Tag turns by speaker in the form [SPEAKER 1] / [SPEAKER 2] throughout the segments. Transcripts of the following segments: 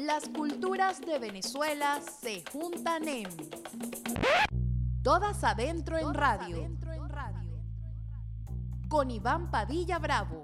[SPEAKER 1] Las culturas de Venezuela se juntan en Todas Adentro en Radio, con Iván Padilla Bravo.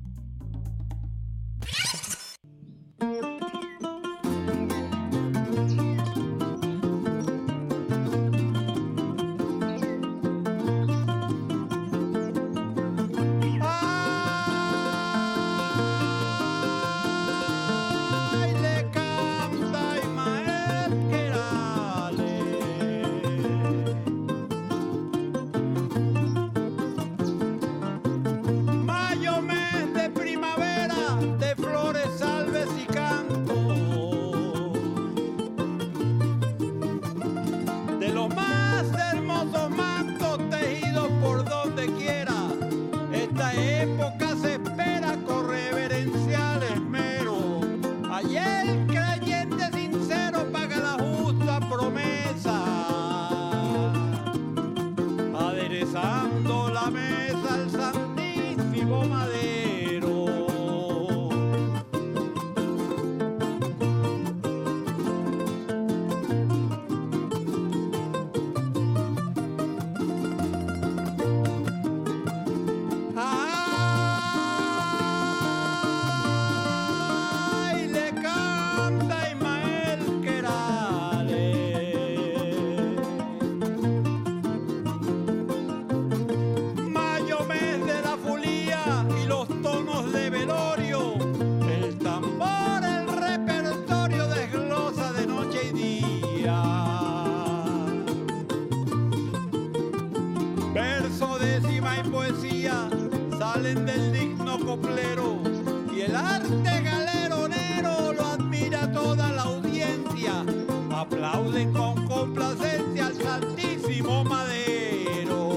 [SPEAKER 2] Aplauden con complacencia al Santísimo Madero.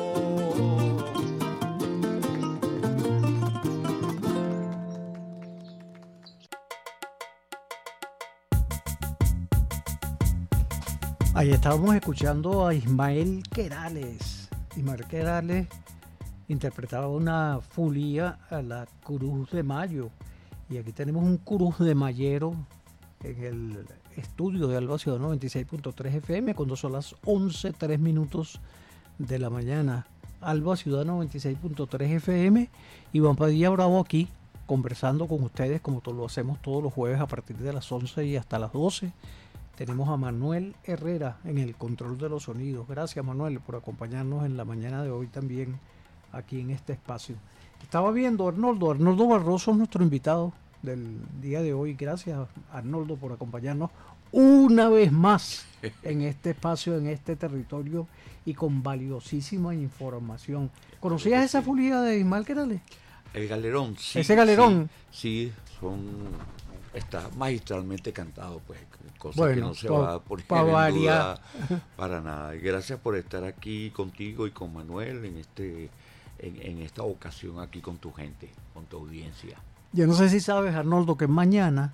[SPEAKER 3] Ahí estábamos escuchando a Ismael Querales. Ismael Querales interpretaba una fulía a la Cruz de Mayo. Y aquí tenemos un Cruz de Mayero en el estudio de Alba Ciudad 96.3 FM cuando son las 11:03 de la mañana. Alba Ciudad 96.3 FM. Iván Padilla Bravo aquí conversando con ustedes como lo hacemos todos los jueves a partir de las 11 y hasta las 12. Tenemos a Manuel Herrera en el control de los sonidos. Gracias, Manuel, por acompañarnos en la mañana de hoy también aquí en este espacio. Estaba viendo Arnoldo Barroso es nuestro invitado del día de hoy. Gracias, Arnoldo, por acompañarnos una vez más en este espacio, en este territorio y con valiosísima información. ¿Conocías esa fulía de Ismael Querales?
[SPEAKER 4] El galerón, sí.
[SPEAKER 3] Ese galerón.
[SPEAKER 4] Sí, está magistralmente cantado, pues, cosa
[SPEAKER 3] bueno,
[SPEAKER 4] que no se va a poner en
[SPEAKER 3] variar.
[SPEAKER 4] duda para nada. Y gracias por estar aquí contigo y con Manuel en esta ocasión aquí con tu gente, con tu audiencia.
[SPEAKER 3] Yo no sé si sabes, Arnoldo, que mañana,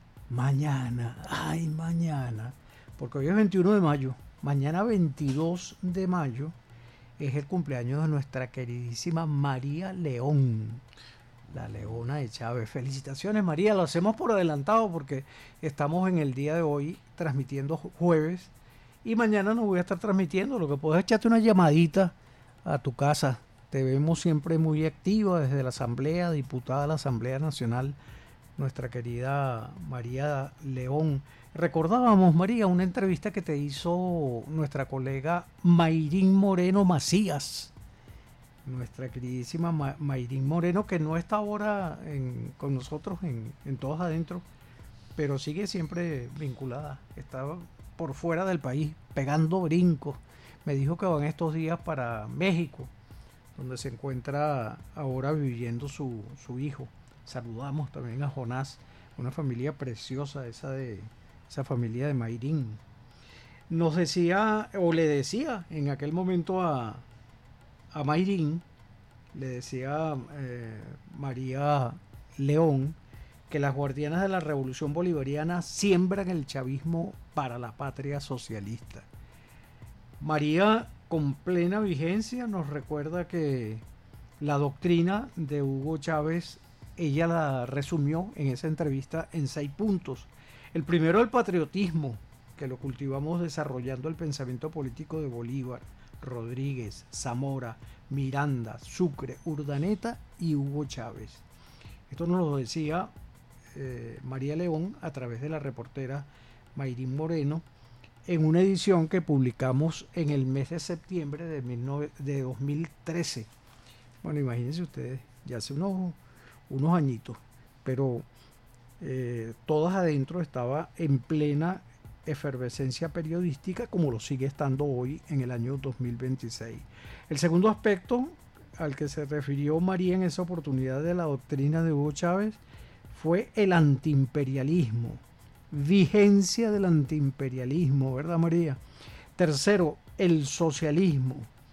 [SPEAKER 3] porque hoy es 21 de mayo, mañana 22 de mayo es el cumpleaños de nuestra queridísima María León, la Leona de Chávez. Felicitaciones, María, lo hacemos por adelantado porque estamos en el día de hoy transmitiendo jueves y mañana no voy a estar transmitiendo, lo que puedes echarte una llamadita a tu casa. Te vemos siempre muy activa desde la Asamblea, diputada de la Asamblea Nacional, nuestra querida María León. Recordábamos, María, una entrevista que te hizo nuestra colega Mayrín Moreno Macías, nuestra queridísima Mayrín Moreno, que no está ahora con nosotros en Todos Adentro, pero sigue siempre vinculada. Está por fuera del país, pegando brincos. Me dijo que van estos días para México, donde se encuentra ahora viviendo su hijo. Saludamos también a Jonás, una familia preciosa, esa familia de Mayrín. Nos decía, o le decía en aquel momento a Mayrín, le decía María León, que las guardianas de la Revolución Bolivariana siembran el chavismo para la patria socialista. María, con plena vigencia, nos recuerda que la doctrina de Hugo Chávez, ella la resumió en esa entrevista en 6 puntos. El primero, el patriotismo, que lo cultivamos desarrollando el pensamiento político de Bolívar, Rodríguez, Zamora, Miranda, Sucre, Urdaneta y Hugo Chávez. Esto nos lo decía María León a través de la reportera Mayrín Moreno en una edición que publicamos en el mes de septiembre de 2013. Bueno, imagínense ustedes, ya hace unos añitos, pero todas adentro estaba en plena efervescencia periodística, como lo sigue estando hoy en el año 2026. El segundo aspecto al que se refirió María en esa oportunidad de la doctrina de Hugo Chávez fue el antiimperialismo, vigencia del antiimperialismo, ¿verdad, María? Tercero, el socialismo.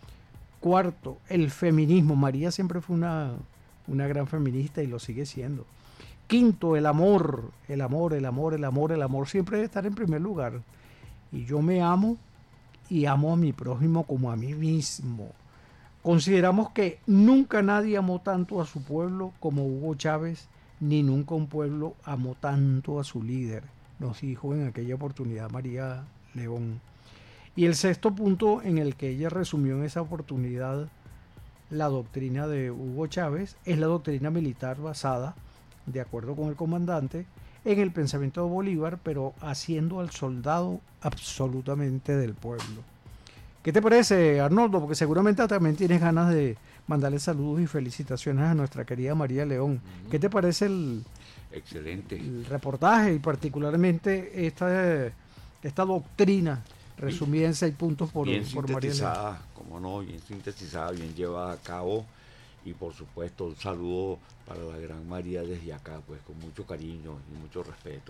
[SPEAKER 3] Cuarto, el feminismo. María siempre fue una gran feminista y lo sigue siendo. Quinto, el amor. El amor siempre debe estar en primer lugar. Y yo me amo y amo a mi prójimo como a mí mismo. Consideramos que nunca nadie amó tanto a su pueblo como Hugo Chávez, ni nunca un pueblo amó tanto a su líder, nos dijo en aquella oportunidad María León. Y el sexto punto en el que ella resumió en esa oportunidad la doctrina de Hugo Chávez es la doctrina militar basada, de acuerdo con el comandante, en el pensamiento de Bolívar, pero haciendo al soldado absolutamente del pueblo. ¿Qué te parece, Arnoldo? Porque seguramente también tienes ganas de mandarle saludos y felicitaciones a nuestra querida María León. ¿Qué te parece
[SPEAKER 4] Excelente
[SPEAKER 3] el reportaje y particularmente esta doctrina resumida en 6 puntos por María León?
[SPEAKER 4] Bien sintetizada, como no, bien sintetizada, bien llevada a cabo. Y por supuesto, un saludo para la gran María desde acá, pues con mucho cariño y mucho respeto.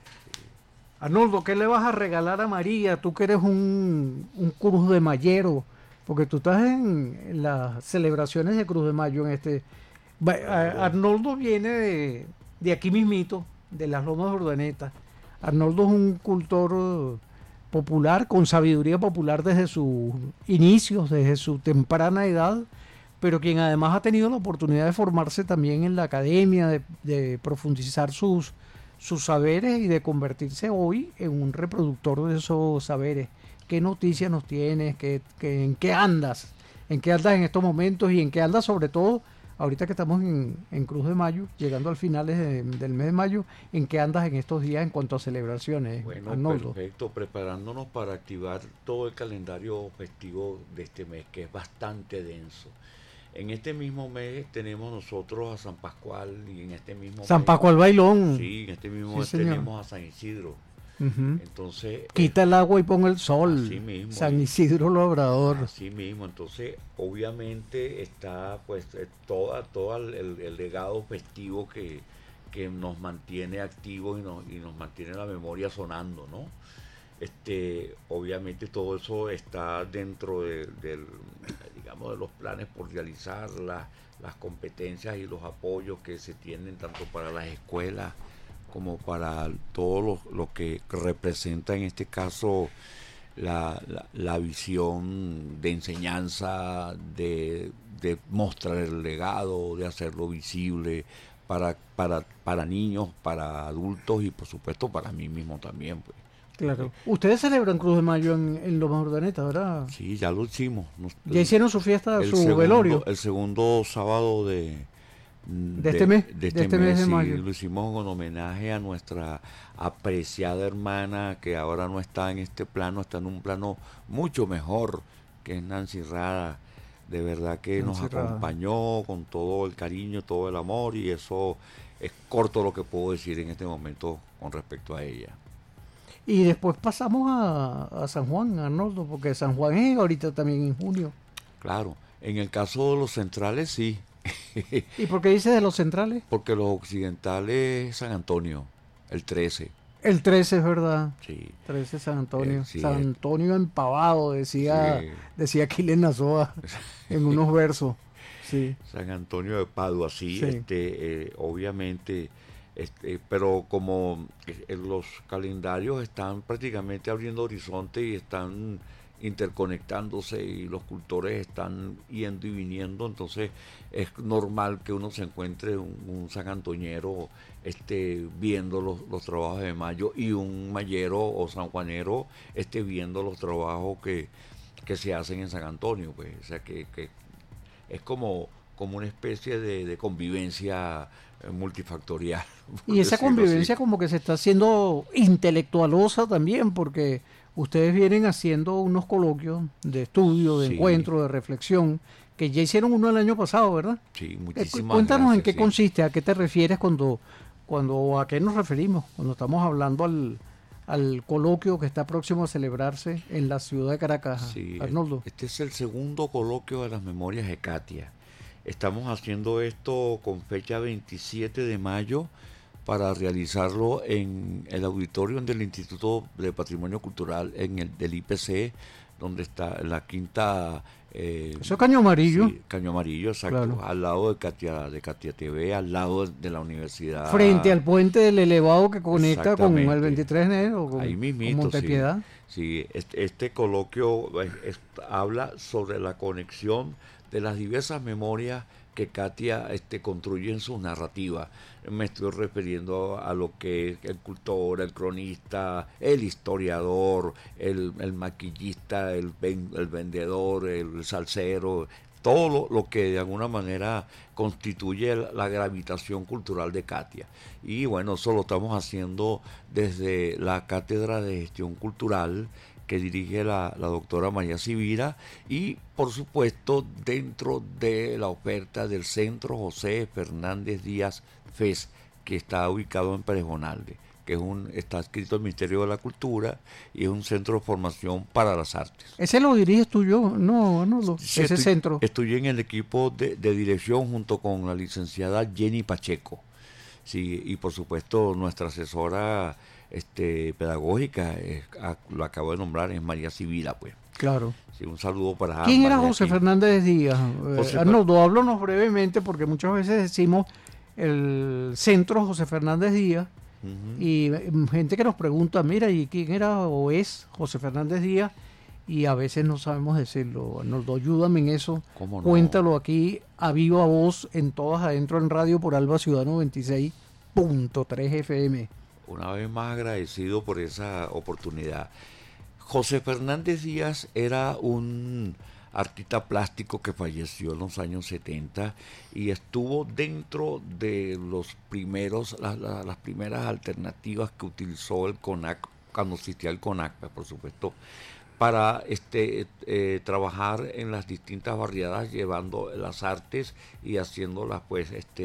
[SPEAKER 3] Arnoldo, ¿qué le vas a regalar a María? Tú que eres un Cruz de Mayero, porque tú estás en las celebraciones de Cruz de Mayo en este. Arnoldo viene de aquí mismito, de las Lomas de Urdaneta. Arnoldo es un cultor popular, con sabiduría popular desde sus inicios, desde su temprana edad, pero quien además ha tenido la oportunidad de formarse también en la academia, de profundizar sus saberes y de convertirse hoy en un reproductor de esos saberes. ¿Qué noticias nos tienes? ¿En qué andas? ¿En qué andas en estos momentos? Y en qué andas sobre todo, ahorita que estamos en Cruz de Mayo, llegando al final del mes de mayo, ¿en qué andas en estos días en cuanto a celebraciones?
[SPEAKER 4] Bueno,
[SPEAKER 3] Arnoldo?
[SPEAKER 4] Perfecto, preparándonos para activar todo el calendario festivo de este mes, que es bastante denso. En este mismo mes tenemos nosotros a San Pascual y en este mismo
[SPEAKER 3] San
[SPEAKER 4] mes,
[SPEAKER 3] Pascual Bailón.
[SPEAKER 4] Sí, en este mismo
[SPEAKER 3] Sí,
[SPEAKER 4] mes
[SPEAKER 3] señor.
[SPEAKER 4] tenemos a San Isidro. Entonces,
[SPEAKER 3] Quita el agua y pon el sol.
[SPEAKER 4] Así mismo.
[SPEAKER 3] San Isidro Labrador.
[SPEAKER 4] Así mismo, entonces obviamente está pues todo el legado festivo que nos mantiene activos y nos mantiene la memoria sonando, ¿no? Obviamente todo eso está dentro digamos, de los planes por realizar, las competencias y los apoyos que se tienen tanto para las escuelas como para todo lo que representa en este caso la visión de enseñanza, de mostrar el legado, de hacerlo visible para niños, para adultos y por supuesto para mí mismo también, pues.
[SPEAKER 3] Claro. Ustedes celebran Cruz de Mayo en Lomas Urdaneta, ¿verdad?
[SPEAKER 4] Sí, ya lo hicimos.
[SPEAKER 3] Ya hicieron su fiesta, su
[SPEAKER 4] segundo,
[SPEAKER 3] velorio.
[SPEAKER 4] El segundo sábado de
[SPEAKER 3] este mes,
[SPEAKER 4] de este
[SPEAKER 3] mes de
[SPEAKER 4] sí,
[SPEAKER 3] mayo.
[SPEAKER 4] lo hicimos en homenaje a nuestra apreciada hermana que ahora no está en este plano, está en un plano mucho mejor, que es Nancy Rada. De verdad que
[SPEAKER 3] Nancy
[SPEAKER 4] nos
[SPEAKER 3] Rada
[SPEAKER 4] acompañó con todo el cariño, todo el amor, y eso es corto lo que puedo decir en este momento con respecto a ella.
[SPEAKER 3] Y después pasamos a San Juan, Arnoldo, porque San Juan es ahorita también en junio.
[SPEAKER 4] Claro, en el caso de los centrales sí.
[SPEAKER 3] ¿Y por qué dices de los centrales?
[SPEAKER 4] Porque los occidentales San Antonio, el 13.
[SPEAKER 3] El 13 es verdad.
[SPEAKER 4] Sí.
[SPEAKER 3] 13 San Antonio.
[SPEAKER 4] Sí,
[SPEAKER 3] San Antonio empavado, decía Aquiles Nazoa en unos versos. Sí.
[SPEAKER 4] San Antonio de Padua, sí. Obviamente, pero como los calendarios están prácticamente abriendo horizonte y están interconectándose y los cultores están yendo y viniendo, entonces es normal que uno se encuentre un sanantoñero viendo los trabajos de Mayo y un mayero o sanjuanero viendo los trabajos que se hacen en San Antonio, pues, o sea que es como una especie de convivencia multifactorial.
[SPEAKER 3] Y esa convivencia como que se está haciendo intelectualosa también, porque ustedes vienen haciendo unos coloquios de estudio, de encuentro, de reflexión, que ya hicieron uno el año pasado, ¿verdad?
[SPEAKER 4] Sí, muchísimas
[SPEAKER 3] Cuéntanos
[SPEAKER 4] gracias,
[SPEAKER 3] en qué consiste, a qué te refieres cuando a qué nos referimos, cuando estamos hablando al coloquio que está próximo a celebrarse en la ciudad de Caracas,
[SPEAKER 4] sí,
[SPEAKER 3] Arnoldo.
[SPEAKER 4] Este es el segundo coloquio de las memorias de Katia. Estamos haciendo esto con fecha 27 de mayo para realizarlo en el auditorio del Instituto de Patrimonio Cultural del IPC, donde está la quinta...
[SPEAKER 3] Eso es Caño Amarillo.
[SPEAKER 4] Sí, Caño Amarillo, exacto. Claro. Al lado de Katia TV, al lado de la universidad.
[SPEAKER 3] Frente al puente del elevado que conecta con el 23 de enero,
[SPEAKER 4] ahí mismito,
[SPEAKER 3] con Montepiedad.
[SPEAKER 4] Sí, este coloquio habla sobre la conexión de las diversas memorias que Katia construye en su narrativa. Me estoy refiriendo a lo que es el cultor, el cronista, el historiador, el maquillista, el vendedor, el salsero, todo lo que de alguna manera constituye la gravitación cultural de Katia. Y bueno, eso lo estamos haciendo desde la Cátedra de Gestión Cultural que dirige la doctora María Sibira y por supuesto dentro de la oferta del Centro José Fernández Díaz FES, que está ubicado en Perejonalde, que está adscrito al Ministerio de la Cultura y es un centro de formación para las artes.
[SPEAKER 3] ¿Ese lo diriges tú yo? No,
[SPEAKER 4] sí,
[SPEAKER 3] ese centro.
[SPEAKER 4] Estoy en el equipo de dirección junto con la licenciada Jenny Pacheco. Sí, y por supuesto nuestra asesora pedagógica, lo acabo de nombrar, es María Sibila, pues.
[SPEAKER 3] Claro.
[SPEAKER 4] Sí, un saludo para
[SPEAKER 3] ¿Quién era José Fernández Díaz? Arnoldo, háblanos brevemente, porque muchas veces decimos el centro José Fernández Díaz, y gente que nos pregunta, mira, ¿y quién era o es José Fernández Díaz? Y a veces no sabemos decirlo. Arnoldo, ayúdame en eso.
[SPEAKER 4] ¿Cómo no?
[SPEAKER 3] Cuéntalo aquí a viva voz en Todas Adentro en Radio por Alba Ciudad 96.3 FM.
[SPEAKER 4] Una vez más agradecido por esa oportunidad. José Fernández Díaz era un artista plástico que falleció en los años 70 y estuvo dentro de las primeras alternativas que utilizó el CONAC, cuando existía el CONAC, por supuesto, para trabajar en las distintas barriadas, llevando las artes y haciéndolas pues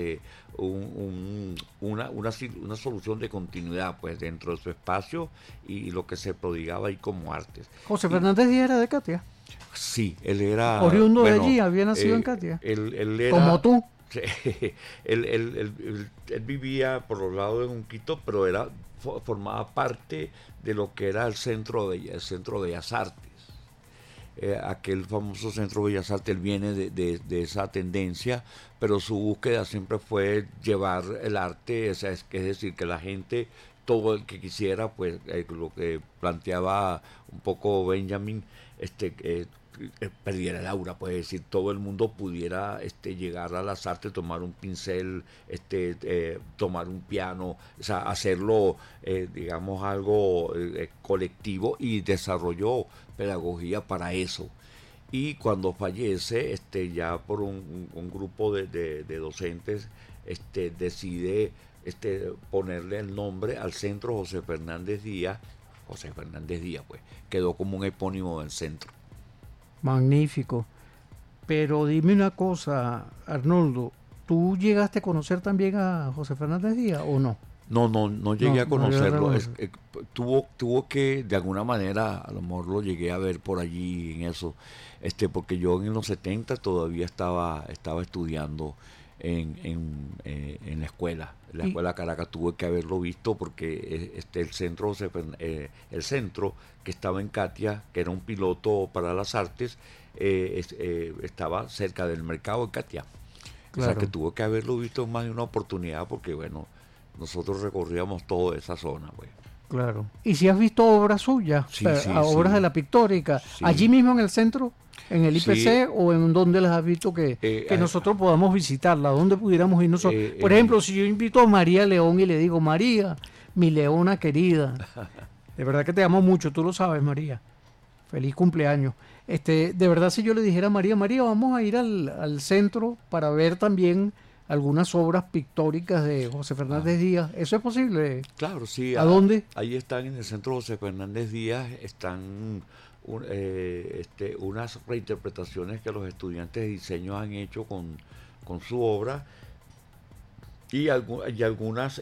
[SPEAKER 4] una solución de continuidad pues dentro de su espacio y lo que se prodigaba ahí como artes.
[SPEAKER 3] José Fernández Díaz era de Catia.
[SPEAKER 4] Sí, él era
[SPEAKER 3] oriundo de allí, había nacido en Catia.
[SPEAKER 4] Él era,
[SPEAKER 3] como tú.
[SPEAKER 4] Sí, él vivía por los lados de Junquito, pero formaba parte de lo que era el Centro Bellas Artes. Aquel famoso Centro Bellas Artes, él viene de esa tendencia, pero su búsqueda siempre fue llevar el arte, es decir, que la gente, todo el que quisiera, pues lo que planteaba un poco Benjamin, perdiera el aura, pues, es decir, todo el mundo pudiera llegar a las artes, tomar un pincel, tomar un piano, o sea, hacerlo, digamos, algo colectivo, y desarrolló pedagogía para eso. Y cuando fallece, ya por un grupo de docentes, decide ponerle el nombre al Centro José Fernández Díaz, pues, quedó como un epónimo del centro.
[SPEAKER 3] Magnífico. Pero dime una cosa, Arnoldo, ¿tú llegaste a conocer también a José Fernández Díaz o no?
[SPEAKER 4] No llegué a conocerlo. Tuvo que, de alguna manera, a lo mejor lo llegué a ver por allí en eso, porque yo en los 70 todavía estaba estudiando en la escuela. En la escuela Caracas tuve que haberlo visto porque el centro que estaba en Catia, que era un piloto para las artes, estaba cerca del mercado de Catia. Claro. O sea que tuve que haberlo visto en más de una oportunidad porque, bueno, nosotros recorríamos toda esa zona, pues.
[SPEAKER 3] Claro. ¿Y si has visto obras suyas,
[SPEAKER 4] Sí, sí,
[SPEAKER 3] obras
[SPEAKER 4] sí.
[SPEAKER 3] de la pictórica,
[SPEAKER 4] Sí.
[SPEAKER 3] allí mismo en el centro, en el IPC,
[SPEAKER 4] Sí.
[SPEAKER 3] o en donde las has visto que nosotros podamos visitarla? ¿Dónde pudiéramos ir nosotros? Por ejemplo, si yo invito a María León y le digo, María, mi leona querida, de verdad que te amo mucho, tú lo sabes, María. Feliz cumpleaños. De verdad, si yo le dijera a María, María, vamos a ir al centro para ver también algunas obras pictóricas de José Fernández Díaz, ¿eso es posible?
[SPEAKER 4] Claro, sí.
[SPEAKER 3] ¿A dónde?
[SPEAKER 4] Ahí están en el Centro José Fernández Díaz, están unas reinterpretaciones que los estudiantes de diseño han hecho con su obra y algunas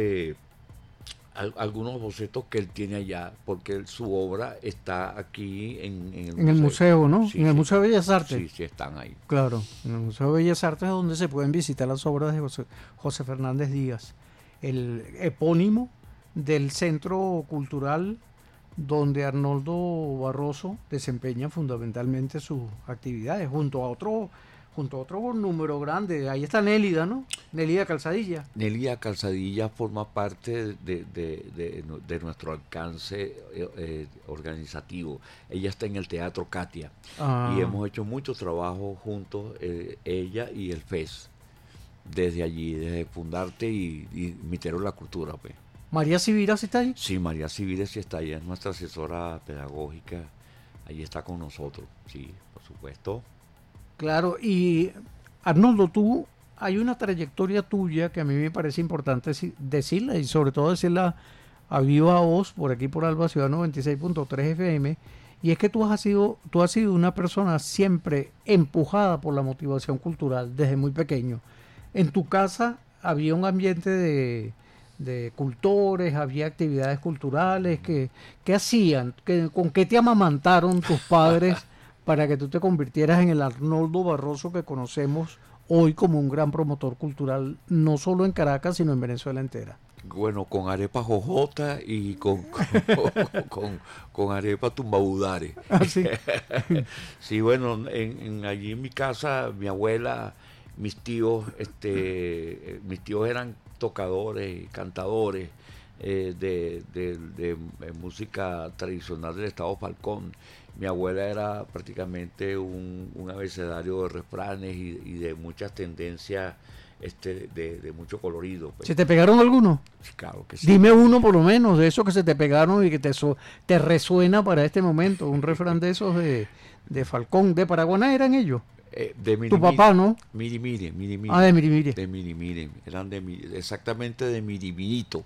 [SPEAKER 4] algunos bocetos que él tiene allá, porque su obra está aquí en
[SPEAKER 3] En el museo, ¿no?
[SPEAKER 4] Sí,
[SPEAKER 3] en el
[SPEAKER 4] sí.
[SPEAKER 3] Museo de Bellas Artes.
[SPEAKER 4] Sí, sí, están ahí.
[SPEAKER 3] Claro, en el Museo de Bellas Artes es donde se pueden visitar las obras de José Fernández Díaz, el epónimo del centro cultural donde Arnoldo Barroso desempeña fundamentalmente sus actividades, junto a otro número grande. Ahí está Nélida, ¿no? Nélida Calzadilla.
[SPEAKER 4] Nélida Calzadilla forma parte de nuestro alcance organizativo. Ella está en el Teatro Katia y hemos hecho mucho trabajo juntos, ella y el FES, desde allí, desde Fundarte y Mitero la Cultura, pues.
[SPEAKER 3] ¿María Sibira sí está ahí?
[SPEAKER 4] Sí, María Sibira sí está ahí, es nuestra asesora pedagógica, ahí está con nosotros, sí, por supuesto.
[SPEAKER 3] Claro, y Arnoldo, hay una trayectoria tuya que a mí me parece importante decirla, y sobre todo decirla a viva voz por aquí por Alba Ciudad 96.3 FM, y es que tú has sido una persona siempre empujada por la motivación cultural desde muy pequeño. En tu casa había un ambiente de cultores, había actividades culturales, ¿qué hacían? ¿Con qué te amamantaron tus padres para que tú te convirtieras en el Arnoldo Barroso que conocemos hoy como un gran promotor cultural, no solo en Caracas, sino en Venezuela entera?
[SPEAKER 4] Bueno, con arepa jojota y con arepa tumbaudare.
[SPEAKER 3] ¿Ah, sí?
[SPEAKER 4] Sí, bueno, allí en mi casa, mi abuela, mis tíos eran tocadores, cantadores de música tradicional del estado Falcón. Mi abuela era prácticamente un abecedario de refranes y de muchas tendencias de mucho colorido. Pues.
[SPEAKER 3] ¿Se te pegaron algunos?
[SPEAKER 4] Claro que sí.
[SPEAKER 3] Dime uno por lo menos de esos que se te pegaron y que te resuena para este momento, un refrán de esos de Falcón. ¿De Paraguaná eran ellos? Tu papá, ¿no?
[SPEAKER 4] Mirimire.
[SPEAKER 3] Ah, de Mirimire.
[SPEAKER 4] De Mirimire. Eran exactamente de Mirimirito,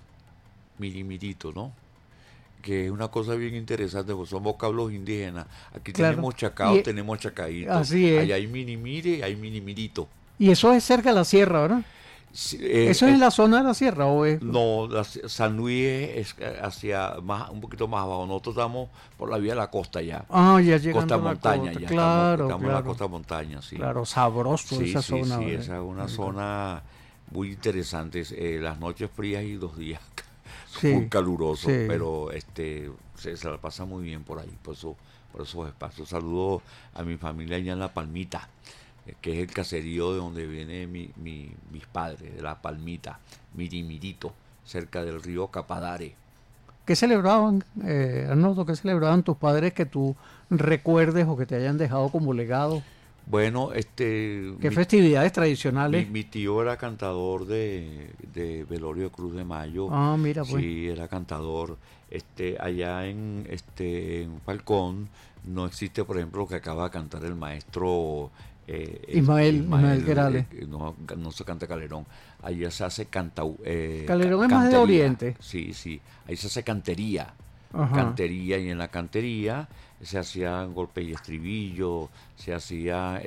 [SPEAKER 4] ¿no? Que es una cosa bien interesante, porque son vocablos indígenas. Aquí
[SPEAKER 3] claro.
[SPEAKER 4] tenemos chacao, tenemos chacaíto.
[SPEAKER 3] Así es.
[SPEAKER 4] Allá hay Mirimire, hay Mirimirito.
[SPEAKER 3] Y eso es cerca de la sierra, ¿verdad?
[SPEAKER 4] Sí,
[SPEAKER 3] ¿eso es en la zona de la sierra o es?
[SPEAKER 4] No, San Luis es hacia un poquito más abajo. Nosotros estamos por la vía de la costa ya.
[SPEAKER 3] Ah, ya llegando
[SPEAKER 4] costa
[SPEAKER 3] a la
[SPEAKER 4] montaña,
[SPEAKER 3] costa.
[SPEAKER 4] ya
[SPEAKER 3] claro,
[SPEAKER 4] estamos en
[SPEAKER 3] claro.
[SPEAKER 4] la costa montaña, sí.
[SPEAKER 3] Claro, sabroso esa zona.
[SPEAKER 4] Sí, esa es una zona muy interesante. Las noches frías y los días muy calurosos, pero se la pasa muy bien por ahí, por esos espacios. Saludo a mi familia allá en La Palmita, que es el caserío de donde vienen mis padres, de La Palmita, Mirimirito, cerca del río Capadare.
[SPEAKER 3] ¿Qué celebraban, Arnoldo, qué celebraban tus padres que tú recuerdes o que te hayan dejado como legado?
[SPEAKER 4] Bueno,
[SPEAKER 3] ¿qué festividades tradicionales?
[SPEAKER 4] Mi tío era cantador de Velorio Cruz de Mayo.
[SPEAKER 3] Ah, mira, pues.
[SPEAKER 4] Sí, era cantador. Allá en Falcón no existe, por ejemplo, lo que acaba de cantar el maestro
[SPEAKER 3] Ismael Querales.
[SPEAKER 4] No se canta Calderón. Allá se hace
[SPEAKER 3] Calderón es más de Oriente.
[SPEAKER 4] Sí. Ahí se hace cantería.
[SPEAKER 3] Ajá.
[SPEAKER 4] Cantería, y en la cantería se hacían golpes y estribillo, se hacía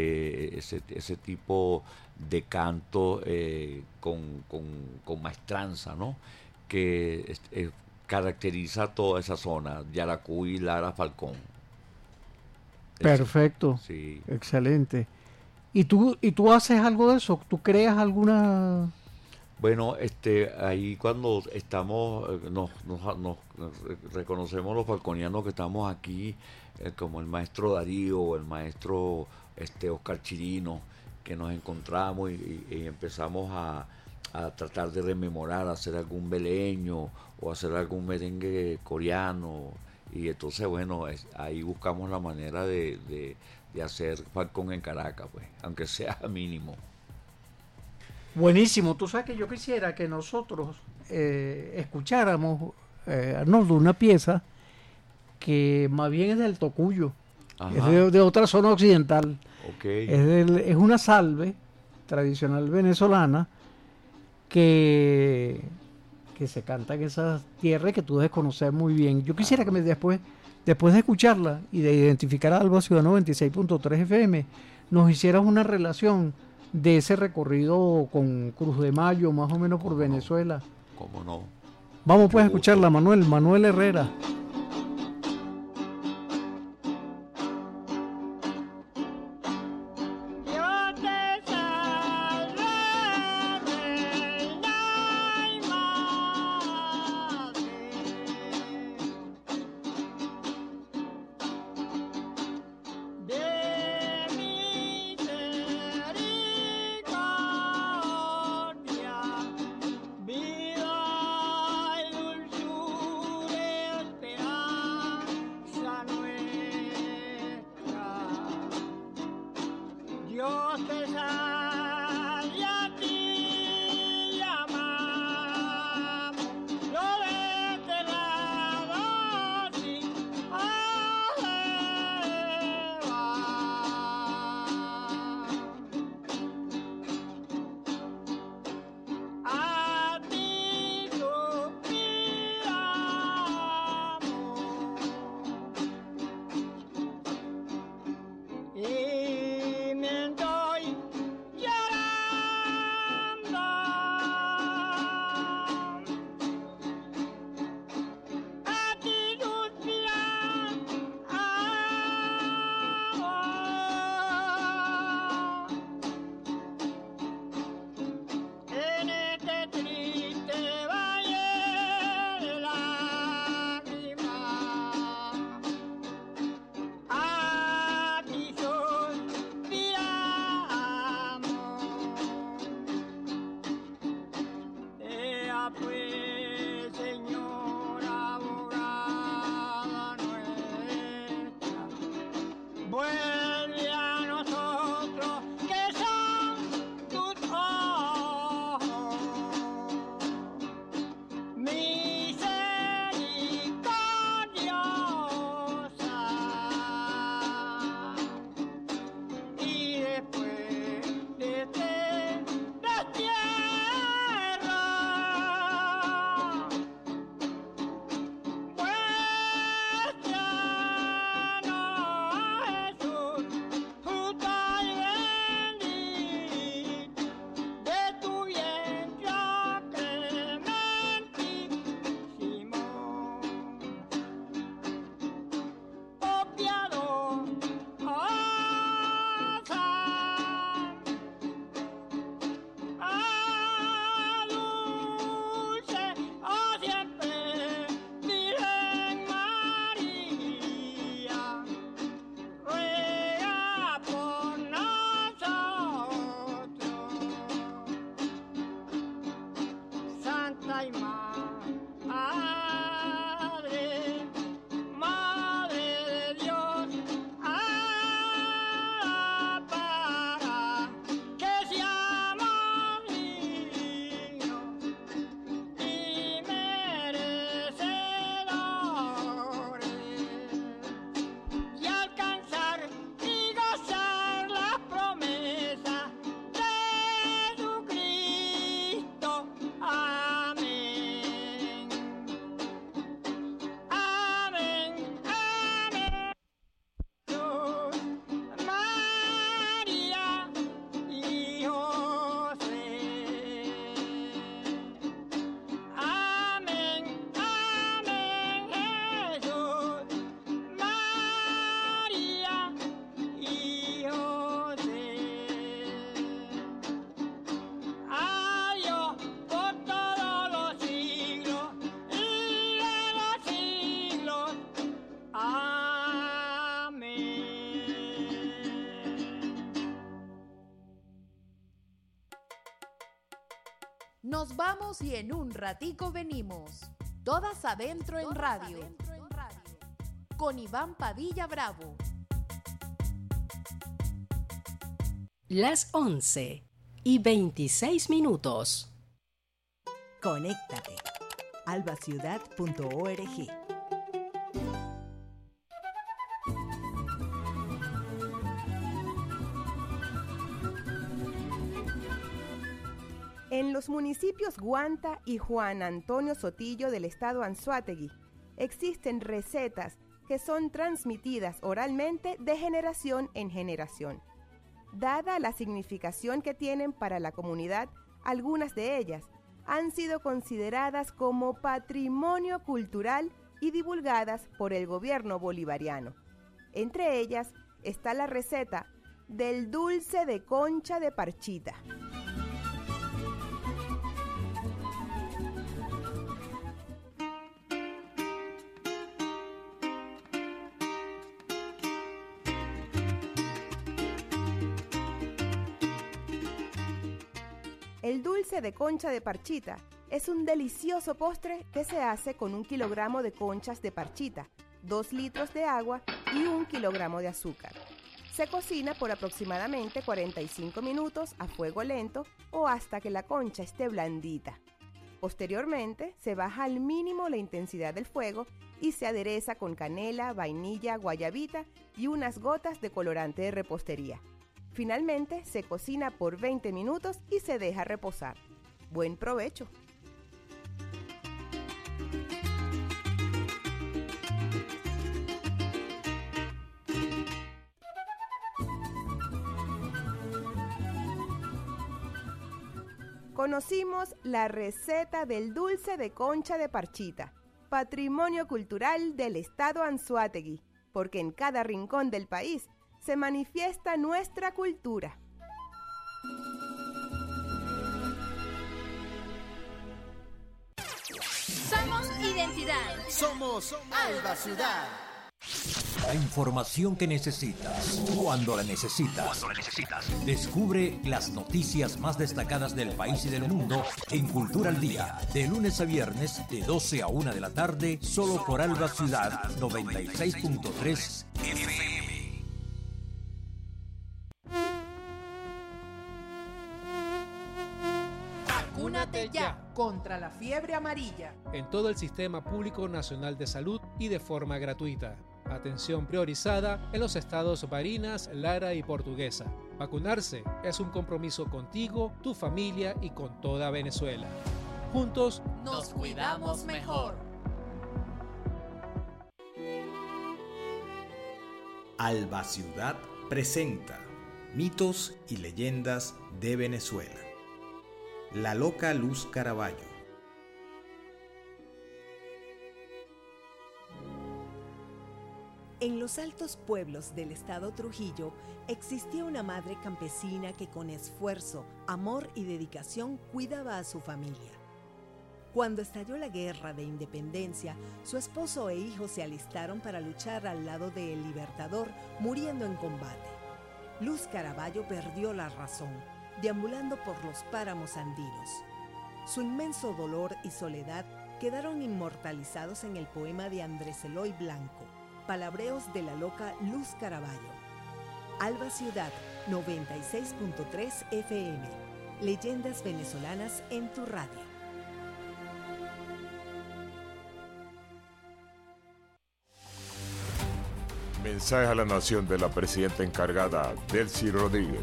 [SPEAKER 4] ese tipo de canto con maestranza, ¿no? Que caracteriza toda esa zona, Yaracuy, Lara, Falcón.
[SPEAKER 3] Perfecto.
[SPEAKER 4] Sí.
[SPEAKER 3] Excelente. ¿Y tú haces algo de eso? ¿Tú creas alguna...?
[SPEAKER 4] Bueno, ahí cuando estamos, nos reconocemos los falconianos que estamos aquí, como el maestro Darío o el maestro Oscar Chirino, que nos encontramos y empezamos a a tratar de rememorar, hacer algún beleño o hacer algún merengue coreano. Y entonces, bueno, ahí buscamos la manera de hacer Falcón en Caracas, pues, aunque sea mínimo.
[SPEAKER 3] Buenísimo. Tú sabes que yo quisiera que nosotros escucháramos, Arnoldo, una pieza que más bien es del Tocuyo.
[SPEAKER 4] Ajá.
[SPEAKER 3] Es de otra zona occidental.
[SPEAKER 4] Okay.
[SPEAKER 3] Es una salve tradicional venezolana que se canta en esas tierras que tú debes conocer muy bien. Yo quisiera que después de escucharla y de identificar a Alba Ciudad 96.3 FM, nos hicieras una relación de ese recorrido con Cruz de Mayo, más o menos por Venezuela.
[SPEAKER 4] ¿Cómo no?
[SPEAKER 3] Vamos pues a escucharla, Manuel Herrera.
[SPEAKER 1] Nos vamos y en un ratico venimos. Todas adentro en radio. Con Iván Padilla Bravo.
[SPEAKER 5] Las 11:26.
[SPEAKER 6] Conéctate. albaciudad.org.
[SPEAKER 7] En los municipios Guanta y Juan Antonio Sotillo del estado Anzoátegui existen recetas que son transmitidas oralmente de generación en generación. Dada la significación que tienen para la comunidad, algunas de ellas han sido consideradas como patrimonio cultural y divulgadas por el gobierno bolivariano. Entre ellas está la receta del dulce de concha de parchita. El dulce de concha de parchita es un delicioso postre que se hace con 1 kilogramo de conchas de parchita, 2 litros de agua y 1 kilogramo de azúcar. Se cocina por aproximadamente 45 minutos a fuego lento o hasta que la concha esté blandita. Posteriormente, se baja al mínimo la intensidad del fuego y se adereza con canela, vainilla, guayabita y unas gotas de colorante de repostería. Finalmente, se cocina por 20 minutos y se deja reposar. ¡Buen provecho! Conocimos la receta del dulce de concha de parchita, patrimonio cultural del estado Anzoátegui, porque en cada rincón del país se manifiesta nuestra cultura.
[SPEAKER 8] Somos identidad.
[SPEAKER 2] Somos Alba Ciudad.
[SPEAKER 9] La información que necesitas, cuando la necesitas. Descubre las noticias más destacadas del país y del mundo en Cultura al Día, de lunes a viernes, de 12 a 1 de la tarde, solo por Alba Ciudad 96.3 FM.
[SPEAKER 1] Vacúnate ya contra la fiebre amarilla.
[SPEAKER 10] En todo el Sistema Público Nacional de Salud y de forma gratuita. Atención priorizada en los estados Barinas, Lara y Portuguesa. Vacunarse es un compromiso contigo, tu familia y con toda Venezuela. Juntos
[SPEAKER 1] nos cuidamos mejor.
[SPEAKER 11] Alba Ciudad presenta Mitos y leyendas de Venezuela. La loca Luz Caraballo.
[SPEAKER 6] En los altos pueblos del estado Trujillo existía una madre campesina que con esfuerzo, amor y dedicación cuidaba a su familia. Cuando estalló la guerra de independencia, su esposo e hijos se alistaron para luchar al lado del Libertador, muriendo en combate. Luz Caraballo perdió la razón, deambulando por los páramos andinos. Su inmenso dolor y soledad quedaron inmortalizados en el poema de Andrés Eloy Blanco, Palabreos de la loca Luz Caraballo. Alba Ciudad 96.3 FM. Leyendas venezolanas en tu radio.
[SPEAKER 12] Mensaje a la nación de la presidenta encargada, Delcy Rodríguez.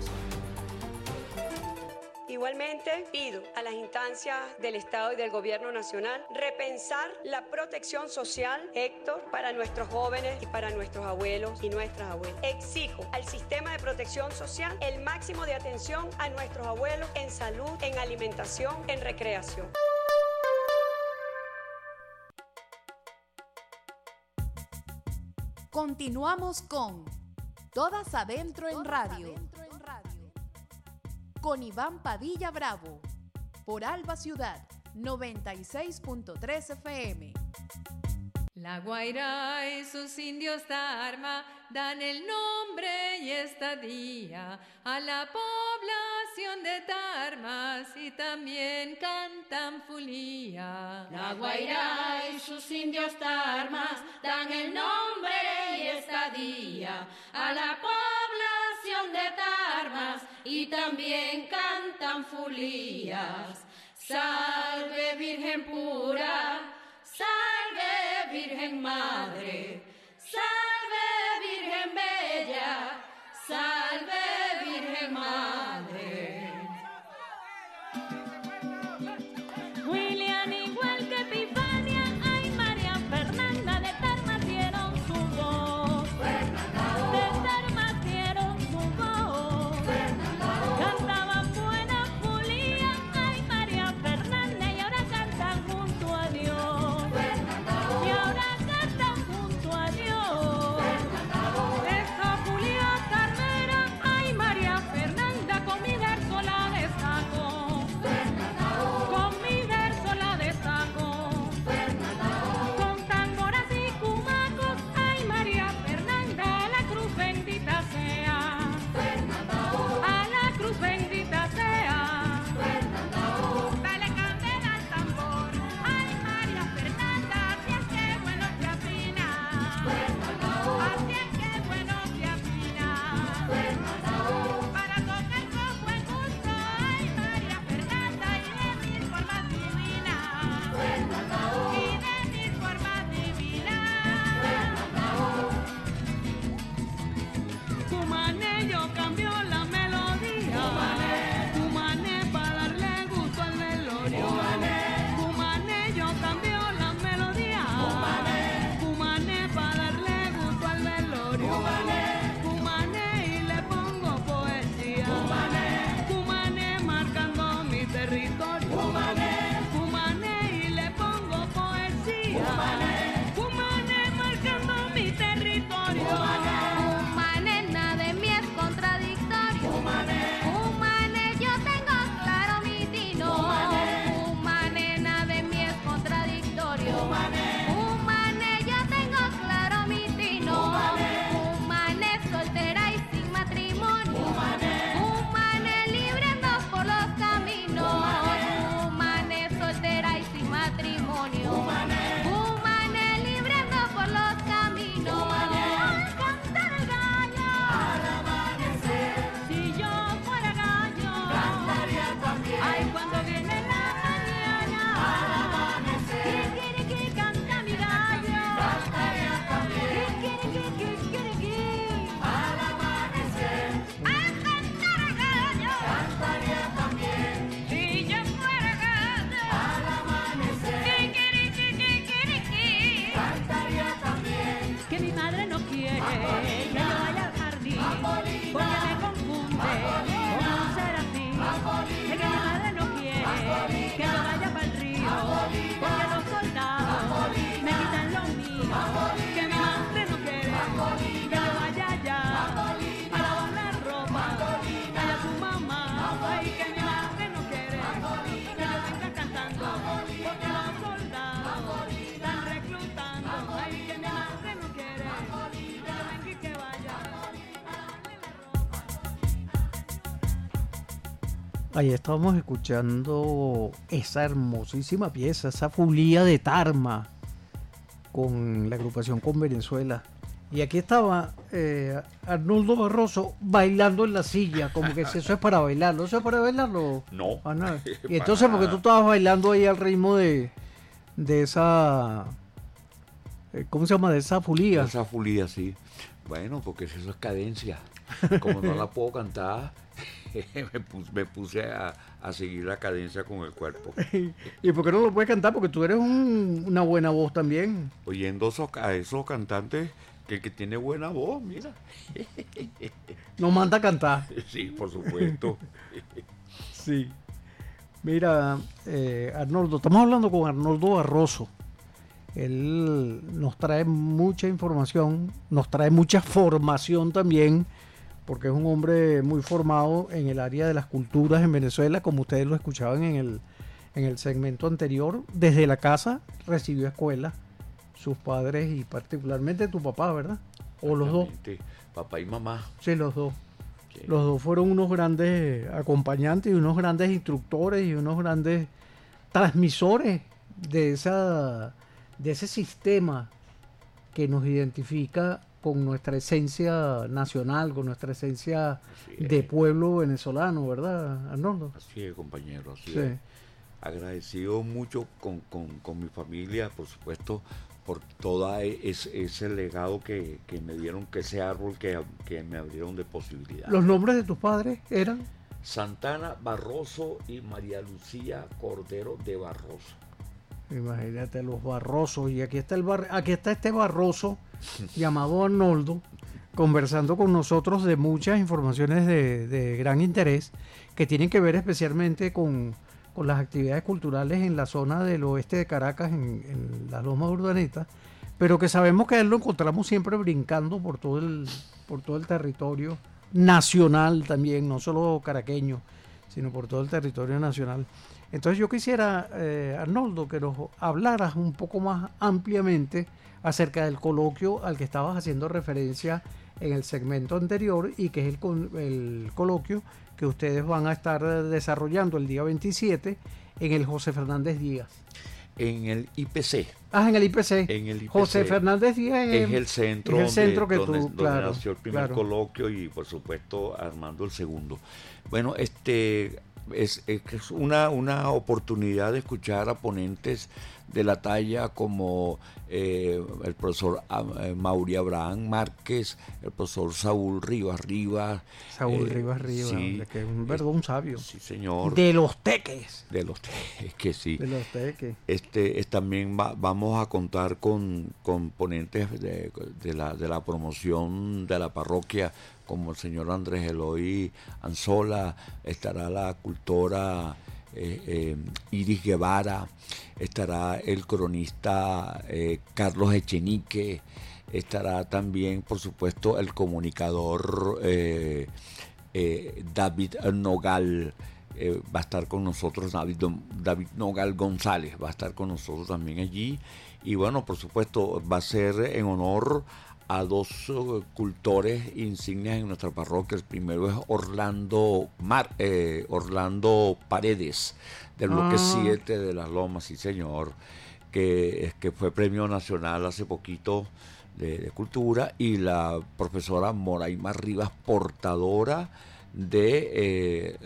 [SPEAKER 13] Igualmente, pido a las instancias del Estado y del Gobierno Nacional repensar la protección social, Héctor, para nuestros jóvenes y para nuestros abuelos y nuestras abuelas. Exijo al sistema de protección social el máximo de atención a nuestros abuelos en salud, en alimentación, en recreación.
[SPEAKER 1] Continuamos con Todas Adentro en Radio. Con Iván Padilla Bravo, por Alba Ciudad 96.3 FM.
[SPEAKER 14] La Guaira y sus indios Tarma dan el nombre y estadía a la población de Tarmas y también cantan fulía.
[SPEAKER 8] La Guaira y sus indios Tarmas dan el nombre y estadía a la población de Tarmas y también cantan fulías. Salve Virgen pura, salve Virgen Madre, salve Virgen Bella, salve Virgen Madre.
[SPEAKER 15] William igual que Epifania, ay María Fernanda de Tarmas dieron su voz. De Tarmas dieron su voz. Cantaban buena fulía, ay María Fernanda, y ahora cantan junto a Dios. Y ahora cantan junto a Dios. Esta fulía carnera, ay María Fernanda, con mi verso la destaco. Con mi verso la destaco. Con tamboras y cumacos, ay María Fernanda, a la cruz bendita sea. A la cruz bendita sea. Dale candela al tambor, ay María Fernanda, así es que bueno te afina. Así es que bueno te afina. Para tocar con buen gusto, ay María Fernanda, y de mil formas divinas. Y de mil formas divinas. Cumané yo cambió la melodía. Cumané para darle gusto al velorio. Cumané yo cambió la melodía. Cumané para darle gusto al velorio. Cumané y le pongo poesía. Cumané marcando mi territorio. Cumané y le pongo poesía. Cumané marcando mi territorio. Cumané, nada de mí es contradictorio. Cumané, yo tengo claro mi tino. Cumané, nada de mí es contradictorio. Cumané, yo tengo claro mi tino. Cumané, soltera y sin matrimonio. Cumané, libre ando por los caminos. Cumané, soltera y sin matrimonio. Cumané, libre ando por los caminos. Al cantar el gallo, al amanecer, si yo fuera gallo, cantaría también. Ay, cuando viene la mañana, al amanecer, kikiriki, canta mi gallo, cantaría también. Kikiriki, al amanecer, al cantar el gallo, cantaría también. Si yo fuera gallo, al amanecer, kikiriki, cantaría también. Que mi madre no quiere que yo vaya al jardín, porque me confunde con ser así. Es que mi madre no quiere que yo vaya para el río, porque los soldados me quitan lo mío. Que mi madre no quiere que yo vaya allá a lavar la ropa, allá a su mamá. Ay, que mi madre no quiere que yo venga cantando, porque los soldados están reclutando. Ay, que mi madre no quiere que yo venga y que vaya.
[SPEAKER 3] Ahí estábamos escuchando esa hermosísima pieza, esa fulía de Tarma con la agrupación Con Venezuela. Y aquí estaba Arnoldo Barroso bailando en la silla, como que si eso es para bailarlo. ¿Eso es para bailarlo?
[SPEAKER 4] No.
[SPEAKER 3] Ah, no. Y entonces, porque tú estabas bailando ahí al ritmo de esa... ¿Cómo se llama? De esa fulía.
[SPEAKER 4] Esa fulía, sí. Bueno, porque eso es cadencia. Como no la puedo cantar, me puse a seguir la cadencia con el cuerpo.
[SPEAKER 3] ¿Y por qué no lo puedes cantar? Porque tú eres una buena voz también.
[SPEAKER 4] Oyendo a esos cantantes que el que tiene buena voz, mira.
[SPEAKER 3] Nos manda a cantar.
[SPEAKER 4] Sí, por supuesto.
[SPEAKER 3] Sí. Mira, Arnoldo, estamos hablando con Arnoldo Barroso. Él nos trae mucha información, nos trae mucha formación también, porque es un hombre muy formado en el área de las culturas en Venezuela, como ustedes lo escuchaban en el segmento anterior. Desde la casa recibió escuela sus padres y particularmente tu papá, ¿verdad? O los dos.
[SPEAKER 4] Papá y mamá.
[SPEAKER 3] Sí, los dos.
[SPEAKER 4] Sí.
[SPEAKER 3] Los dos fueron unos grandes acompañantes y unos grandes instructores y unos grandes transmisores de ese sistema que nos identifica con nuestra esencia nacional, con nuestra esencia de pueblo venezolano, ¿verdad, Arnoldo?
[SPEAKER 4] Así es, compañero, así
[SPEAKER 3] Sí.
[SPEAKER 4] es. Agradecido mucho con mi familia, por supuesto, por todo ese legado que me dieron, que ese árbol que me abrieron de posibilidades.
[SPEAKER 3] ¿Los nombres de tus padres eran?
[SPEAKER 4] Santana Barroso y María Lucía Cordero de Barroso.
[SPEAKER 3] Imagínate los Barrosos. Y aquí está aquí está este Barroso llamado Arnoldo, conversando con nosotros de muchas informaciones de gran interés que tienen que ver especialmente con las actividades culturales en la zona del oeste de Caracas, en las lomas urbanitas, pero que sabemos que a él lo encontramos siempre brincando por todo el territorio nacional también, no solo caraqueño, sino por todo el territorio nacional. Entonces yo quisiera, Arnoldo, que nos hablaras un poco más ampliamente acerca del coloquio al que estabas haciendo referencia en el segmento anterior y que es el coloquio que ustedes van a estar desarrollando el día 27 en el José Fernández Díaz.
[SPEAKER 4] En el IPC.
[SPEAKER 3] En el IPC.
[SPEAKER 4] En el IPC.
[SPEAKER 3] José Fernández Díaz
[SPEAKER 4] es el centro,
[SPEAKER 3] donde
[SPEAKER 4] claro, nació el primer coloquio y por supuesto Armando el segundo. Bueno, es una oportunidad de escuchar a ponentes de la talla como el profesor Mauri Abraham Márquez, el profesor Saúl Rivas Rivas.
[SPEAKER 3] Sí, que es un sabio.
[SPEAKER 4] Sí, señor.
[SPEAKER 3] De los teques.
[SPEAKER 4] De los teques, que sí.
[SPEAKER 3] De los teques.
[SPEAKER 4] También vamos a contar con ponentes de la promoción de la parroquia, como el señor Andrés Eloy Anzola, estará la cultora Iris Guevara, estará el cronista Carlos Echenique, estará también, por supuesto, el comunicador David Nogal, va a estar con nosotros, David Nogal González va a estar con nosotros también allí, y bueno, por supuesto, va a ser en honor a dos cultores insignias en nuestra parroquia. El primero es Orlando Paredes, del bloque 7 de Las Lomas, sí señor, que fue premio nacional hace poquito de cultura, y la profesora Moraima Rivas, portadora de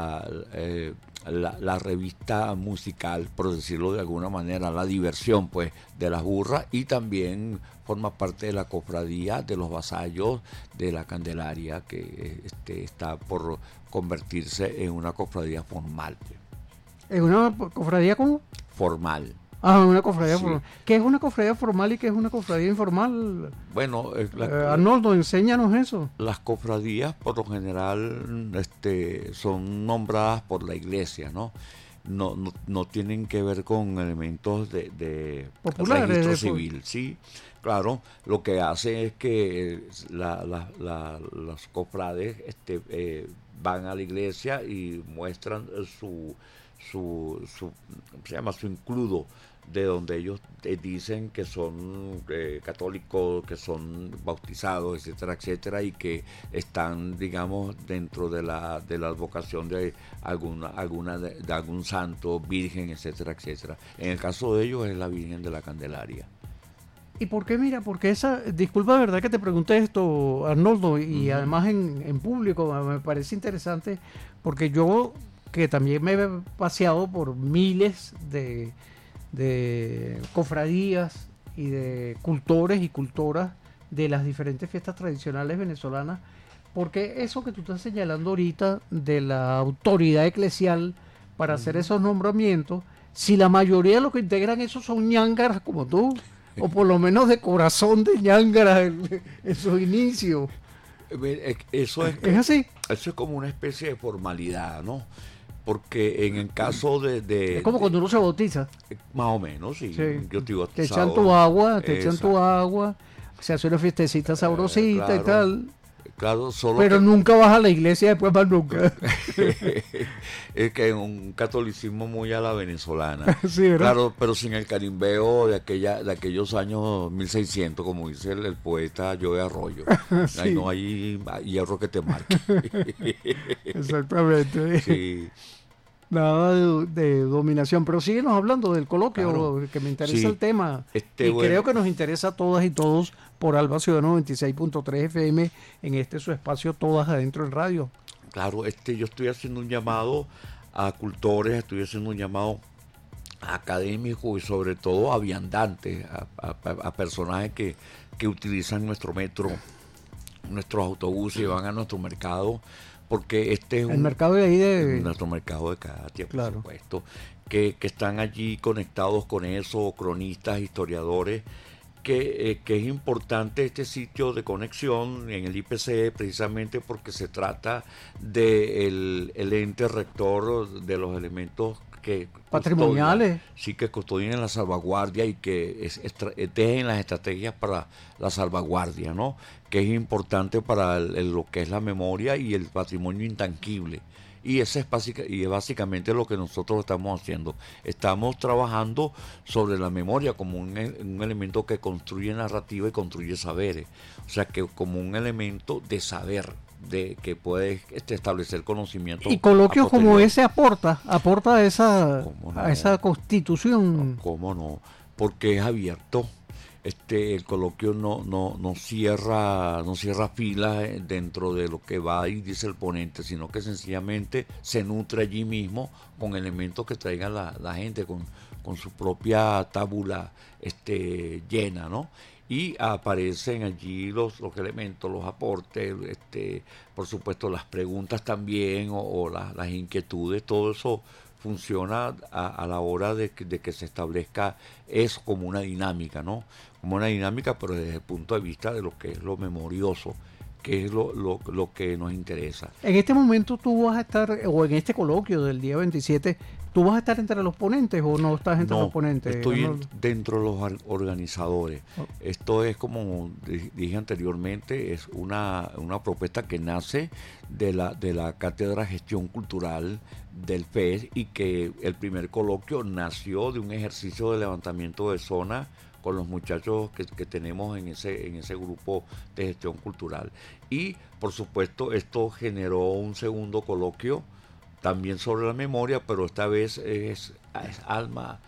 [SPEAKER 4] la revista musical, por decirlo de alguna manera, La Diversión, pues, de las burras, y también forma parte de la cofradía de los vasallos de la Candelaria, que está por convertirse en una cofradía formal.
[SPEAKER 3] ¿En una cofradía cómo?
[SPEAKER 4] Formal.
[SPEAKER 3] Una cofradía formal. ¿Qué es una cofradía formal y qué es una cofradía informal?
[SPEAKER 4] Bueno,
[SPEAKER 3] Arnoldo, enséñanos eso.
[SPEAKER 4] Las cofradías, por lo general, son nombradas por la iglesia, ¿no? No tienen que ver con elementos de registro civil, sí. Claro, lo que hace es que los cofrades van a la iglesia y muestran su includo, de donde ellos dicen que son católicos, que son bautizados, etcétera, etcétera, y que están, digamos, dentro de la advocación de algún santo, virgen, etcétera, etcétera. En el caso de ellos es la Virgen de la Candelaria.
[SPEAKER 3] ¿Y por qué? Mira, porque disculpa de verdad que te pregunté esto, Arnoldo, y además en público me parece interesante, porque yo, que también me he paseado por miles de cofradías y de cultores y cultoras de las diferentes fiestas tradicionales venezolanas, porque eso que tú estás señalando ahorita de la autoridad eclesial para hacer esos nombramientos, si la mayoría de los que integran eso son ñángaras como tú, o por lo menos de corazón de ñángaras en sus inicios.
[SPEAKER 4] Eso es
[SPEAKER 3] así.
[SPEAKER 4] Eso es como una especie de formalidad, ¿no? Porque en el caso de...
[SPEAKER 3] Es como cuando uno se bautiza.
[SPEAKER 4] Más o menos, sí. Yo estoy bautizado.
[SPEAKER 3] Te echan tu agua, se hace una fiestecita sabrosita y tal.
[SPEAKER 4] Claro, solo
[SPEAKER 3] pero nunca vas a la iglesia después más nunca.
[SPEAKER 4] Es que es un catolicismo muy a la venezolana.
[SPEAKER 3] Sí, ¿verdad?
[SPEAKER 4] Claro, pero sin el carimbeo de aquellos años 1600, como dice el poeta Joe Arroyo.
[SPEAKER 3] Sí.
[SPEAKER 4] Ahí no hay hierro que te marque.
[SPEAKER 3] Exactamente.
[SPEAKER 4] Sí.
[SPEAKER 3] Nada de dominación, pero síguenos hablando del coloquio,
[SPEAKER 4] Claro.
[SPEAKER 3] que me interesa
[SPEAKER 4] Sí.
[SPEAKER 3] el tema. Y
[SPEAKER 4] Bueno,
[SPEAKER 3] creo que nos interesa a todas y todos por Alba Ciudad 96.3 FM en su espacio Todas Adentro en Radio.
[SPEAKER 4] Claro, yo estoy haciendo un llamado a cultores, estoy haciendo un llamado a académicos y sobre todo a viandantes, a personajes que utilizan nuestro metro, nuestros autobuses y van a nuestro mercado, porque este es
[SPEAKER 3] El mercado de ahí de...
[SPEAKER 4] nuestro mercado de Catia,
[SPEAKER 3] Claro.
[SPEAKER 4] por supuesto, que están allí conectados con eso, cronistas, historiadores, que es importante este sitio de conexión en el IPC precisamente porque se trata del el ente rector de los elementos que
[SPEAKER 3] Patrimoniales.
[SPEAKER 4] sí, que custodian la salvaguardia y que dejen las estrategias para la salvaguardia, ¿no? Que es importante para lo que es la memoria y el patrimonio intangible. Y ese es básicamente lo que nosotros estamos haciendo. Estamos trabajando sobre la memoria como un elemento que construye narrativa y construye saberes. O sea, que como un elemento de saber, de que puede establecer conocimiento.
[SPEAKER 3] Y coloquios
[SPEAKER 4] a
[SPEAKER 3] como
[SPEAKER 4] posteriori.
[SPEAKER 3] ese aporta a esa,
[SPEAKER 4] no?
[SPEAKER 3] a esa constitución.
[SPEAKER 4] ¿Cómo no? Porque es abierto. El coloquio no cierra filas dentro de lo que va y dice el ponente, sino que sencillamente se nutre allí mismo con elementos que traiga la gente, con su propia tábula llena, ¿no? Y aparecen allí los elementos, los aportes, por supuesto las preguntas también o las inquietudes, todo eso funciona a la hora de que se establezca eso como una dinámica, ¿no? Como una dinámica, pero desde el punto de vista de lo que es lo memorioso, que es lo que nos interesa.
[SPEAKER 3] En este momento tú vas a estar, o en este coloquio del día 27, ¿tú vas a estar entre los ponentes o no estás entre los ponentes?
[SPEAKER 4] Estoy dentro de los organizadores. Esto es, como dije anteriormente, es una propuesta que nace de la Cátedra Gestión Cultural del FES y que el primer coloquio nació de un ejercicio de levantamiento de zona con los muchachos que tenemos en ese grupo de gestión cultural. Y, por supuesto, esto generó un segundo coloquio también sobre la memoria, pero esta vez es alma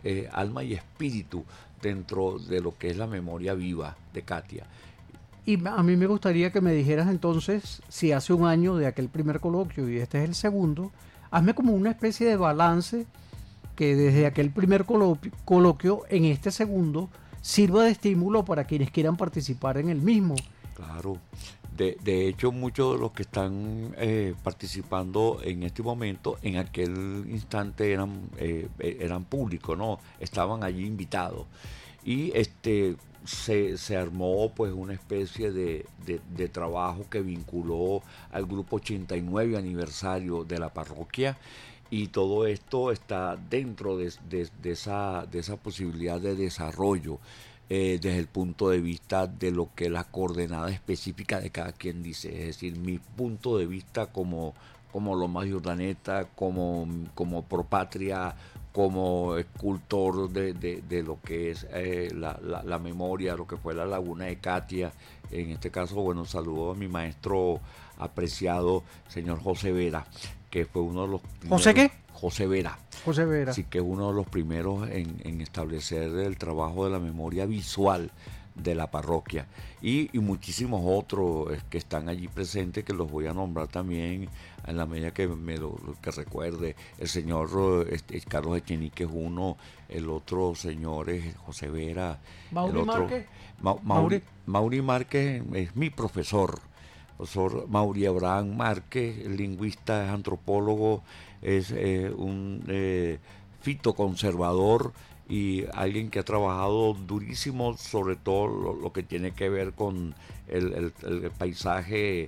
[SPEAKER 4] y espíritu dentro de lo que es la memoria viva de Katia.
[SPEAKER 3] Y a mí me gustaría que me dijeras entonces, si hace un año de aquel primer coloquio y este es el segundo, hazme como una especie de balance que desde aquel primer coloquio en este segundo sirva de estímulo para quienes quieran participar en el mismo.
[SPEAKER 4] Claro. De hecho, muchos de los que están participando en este momento, en aquel instante eran públicos, ¿no? Estaban allí invitados. Y se armó pues una especie de trabajo que vinculó al grupo 89 aniversario de la parroquia, y todo esto está dentro de esa posibilidad de desarrollo desde el punto de vista de lo que es la coordenada específica de cada quien dice, es decir, mi punto de vista como Lomas de Urdaneta, como Propatria, como escultor de lo que es la memoria, lo que fue la Laguna de Katia. En este caso, bueno, saludo a mi maestro apreciado, señor José Vera, que fue uno de los primeros.
[SPEAKER 3] ¿José qué?
[SPEAKER 4] José Vera.
[SPEAKER 3] José Vera.
[SPEAKER 4] Sí, que es uno de los primeros en establecer el trabajo de la memoria visual de la parroquia. Y muchísimos otros que están allí presentes, que los voy a nombrar también en la medida que que recuerde. El señor Carlos Echenique es uno, el otro señor es José Vera.
[SPEAKER 3] ¿Mauri Márquez?
[SPEAKER 4] Mauri Márquez es mi profesor profesor Mauri Abraham Márquez, lingüista, es antropólogo, es un fitoconservador y alguien que ha trabajado durísimo sobre todo lo que tiene que ver con el paisaje,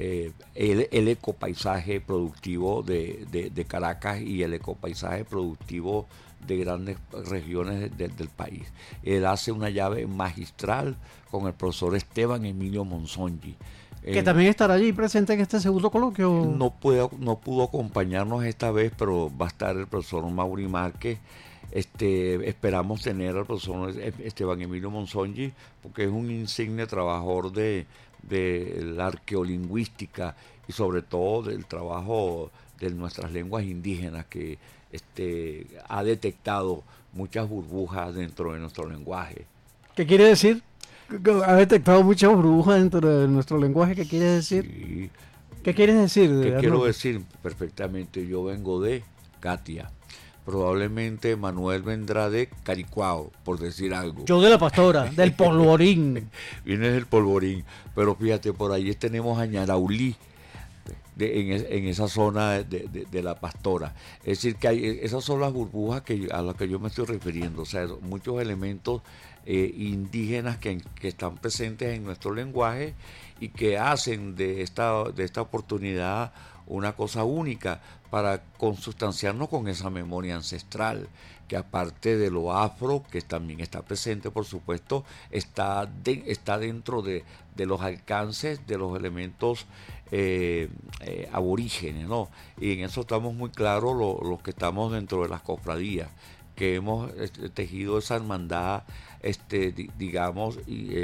[SPEAKER 4] el ecopaisaje productivo de Caracas y el ecopaisaje productivo de grandes regiones del país. Él hace una llave magistral con el profesor Esteban Emilio Monzongi.
[SPEAKER 3] Que también estará allí presente en este segundo coloquio.
[SPEAKER 4] No pudo acompañarnos esta vez, pero va a estar el profesor Mauri Márquez. Esperamos tener al profesor Esteban Emilio Monzongi, porque es un insigne trabajador de la arqueolingüística y sobre todo del trabajo de nuestras lenguas indígenas, que ha detectado muchas burbujas dentro de nuestro lenguaje.
[SPEAKER 3] ¿Qué quiere decir? Ha detectado muchas burbujas dentro de nuestro lenguaje. ¿Qué quiere decir?
[SPEAKER 4] Sí.
[SPEAKER 3] ¿Qué quieres decir?
[SPEAKER 4] ¿Qué quiero decir? Perfectamente, yo vengo de Catia. Probablemente Manuel vendrá de Caricuao, por decir algo.
[SPEAKER 3] Yo de la Pastora, del Polvorín.
[SPEAKER 4] Viene del Polvorín, pero fíjate, por ahí tenemos a Ñaraulí, en esa zona de la Pastora. Es decir, que esas son las burbujas a las que yo me estoy refiriendo, o sea, muchos elementos indígenas que están presentes en nuestro lenguaje y que hacen de esta oportunidad una cosa única para consustanciarnos con esa memoria ancestral, que aparte de lo afro, que también está presente, por supuesto, está dentro de los alcances de los elementos aborígenes, ¿no? Y en eso estamos muy claros los que estamos dentro de las cofradías, que hemos tejido esa hermandad, digamos,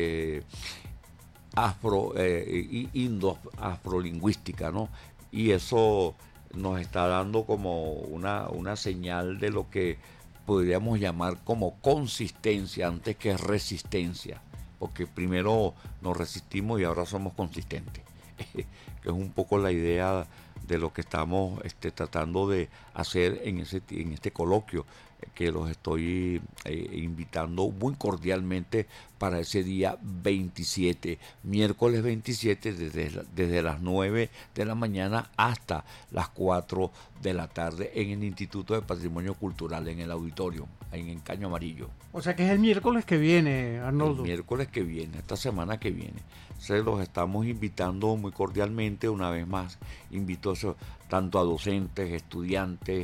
[SPEAKER 4] afrolingüística, ¿no? Y eso nos está dando como una señal de lo que podríamos llamar como consistencia antes que resistencia, porque primero nos resistimos y ahora somos consistentes, que es un poco la idea de lo que estamos tratando de hacer en este coloquio, que los estoy invitando muy cordialmente para ese día 27, miércoles 27, desde las 9 de la mañana hasta las 4 de la tarde en el Instituto de Patrimonio Cultural, en el auditorio, en Caño Amarillo.
[SPEAKER 3] O sea que es el miércoles que viene, Arnoldo.
[SPEAKER 4] El miércoles que viene, esta semana que viene. Se los estamos invitando muy cordialmente, una vez más. Invito tanto a docentes, estudiantes,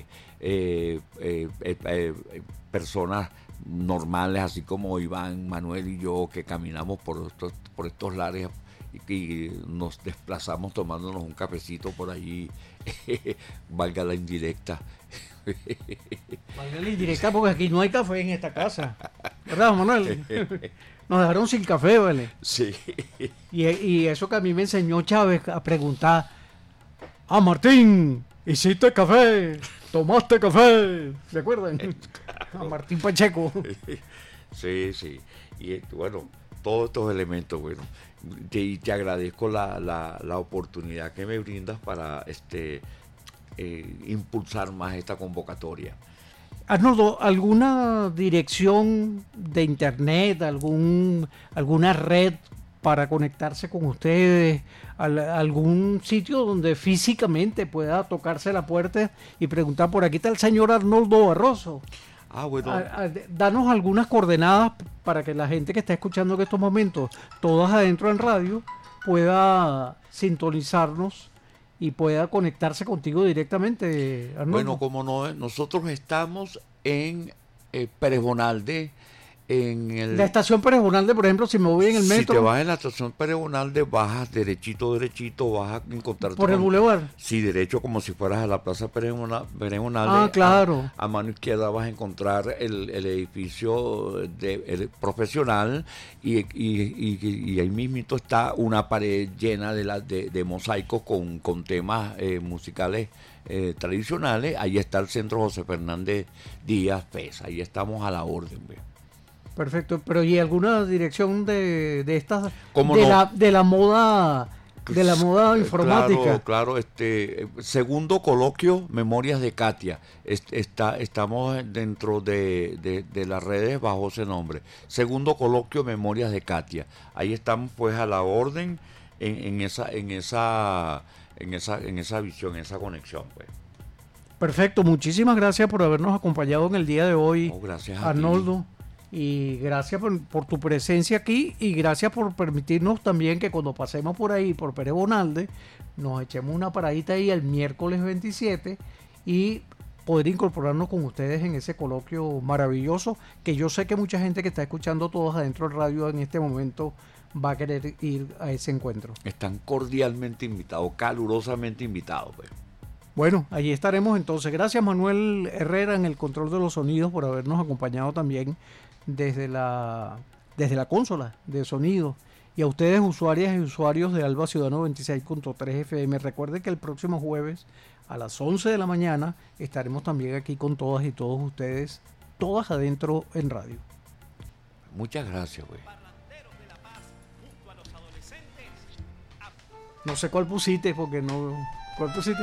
[SPEAKER 4] personas normales, así como Iván, Manuel y yo, que caminamos por estos lares y nos desplazamos tomándonos un cafecito por allí, valga la indirecta.
[SPEAKER 3] Valga la indirecta, porque aquí no hay café en esta casa, ¿verdad, Manuel? Nos dejaron sin café, ¿vale?
[SPEAKER 4] Sí.
[SPEAKER 3] Y eso que a mí me enseñó Chávez a preguntar: Martín, ¿hiciste café? ¿Tomaste café? ¿Se acuerdan? A Martín Pacheco.
[SPEAKER 4] Sí. Y bueno, todos estos elementos, bueno. Y te agradezco la oportunidad que me brindas para impulsar más esta convocatoria.
[SPEAKER 3] Arnoldo, ¿alguna dirección de internet, alguna red para conectarse con ustedes, algún sitio donde físicamente pueda tocarse la puerta y preguntar: por aquí está el señor Arnoldo Barroso?
[SPEAKER 4] Bueno.
[SPEAKER 3] Danos algunas coordenadas para que la gente que está escuchando en estos momentos, todas adentro en radio, pueda sintonizarnos y pueda conectarse contigo directamente, Arnoldo.
[SPEAKER 4] Bueno, como no, nosotros estamos en Pérez Bonalde,
[SPEAKER 3] la estación Pérez Bonalde, por ejemplo, si me voy en el metro.
[SPEAKER 4] Si te vas en la estación Pérez Bonalde, bajas derechito, vas a encontrarte
[SPEAKER 3] por el bulevar.
[SPEAKER 4] Sí, derecho, como si fueras a la plaza Pérez Bonalde.
[SPEAKER 3] Claro.
[SPEAKER 4] A mano izquierda vas a encontrar el edificio el profesional y ahí mismito está una pared llena de mosaicos con temas musicales tradicionales. Ahí está el Centro José Fernández Díaz Pez. Ahí estamos a la orden, ¿ve?
[SPEAKER 3] Perfecto, pero ¿y alguna dirección de estas de la moda informática?
[SPEAKER 4] Claro, segundo coloquio Memorias de Catia. Estamos dentro de las redes bajo ese nombre. Segundo coloquio Memorias de Catia. Ahí estamos pues a la orden en esa visión, en esa conexión, pues.
[SPEAKER 3] Perfecto, muchísimas gracias por habernos acompañado en el día de hoy,
[SPEAKER 4] gracias a
[SPEAKER 3] Arnoldo.
[SPEAKER 4] ti.
[SPEAKER 3] Y gracias por tu presencia aquí y gracias por permitirnos también que cuando pasemos por ahí, por Pérez Bonalde, nos echemos una paradita ahí el miércoles 27 y poder incorporarnos con ustedes en ese coloquio maravilloso que yo sé que mucha gente que está escuchando todos adentro del radio en este momento va a querer ir a ese encuentro.
[SPEAKER 4] Están cordialmente invitados, calurosamente invitados. Pues.
[SPEAKER 3] Bueno, allí estaremos entonces. Gracias Manuel Herrera en el control de los sonidos por habernos acompañado también desde la consola de sonido. Y a ustedes, usuarias y usuarios de Alba Ciudad 96.3 FM, recuerden que el próximo jueves a las 11 de la mañana estaremos también aquí con todas y todos ustedes, todas adentro en radio.
[SPEAKER 4] Muchas gracias, güey.
[SPEAKER 3] No sé cuál pusiste, porque no... ¿Cuál pusiste?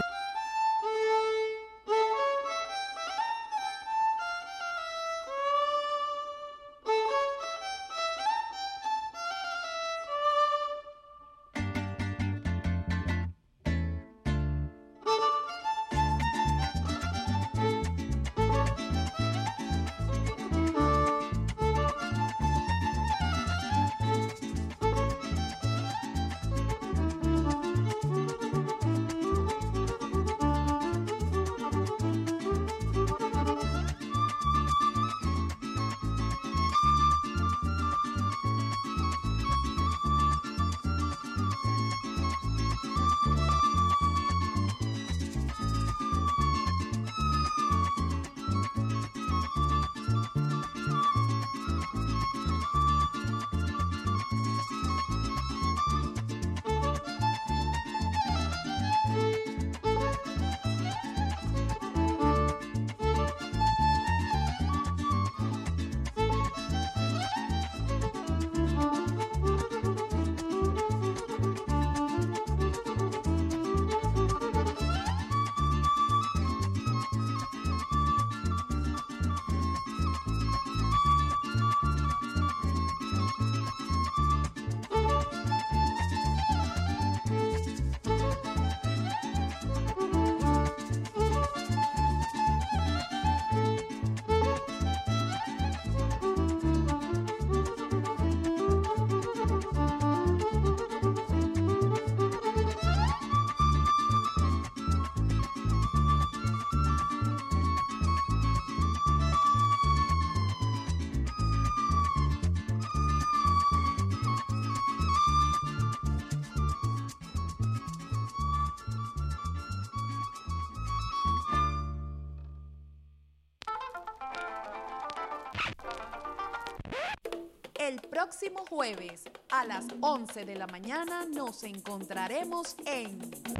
[SPEAKER 1] El próximo jueves a las 11 de la mañana nos encontraremos en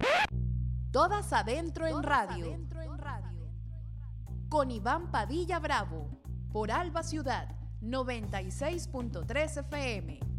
[SPEAKER 1] Todas Adentro en Radio con Iván Padilla Bravo por Alba Ciudad 96.3 FM.